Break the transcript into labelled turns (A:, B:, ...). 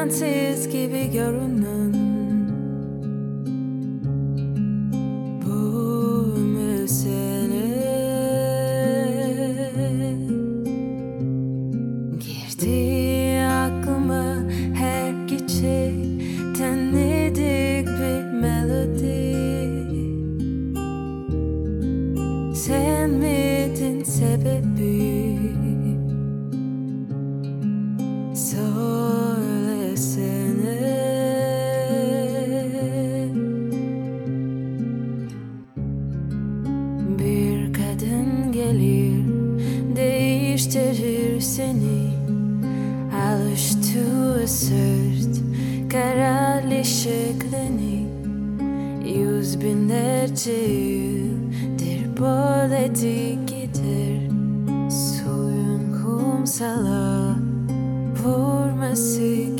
A: sensiz gibi görünen bu mesele girdi aklıma her gece, tanıdık bir melodi. Sen miydin sebebi? Söylesene. Bir kadın gelir, değiştirir seni. Alıştığı sırt, kararlı şeklini. Yüz binlerce yıldır böyle gider. Suyun kumsala vurması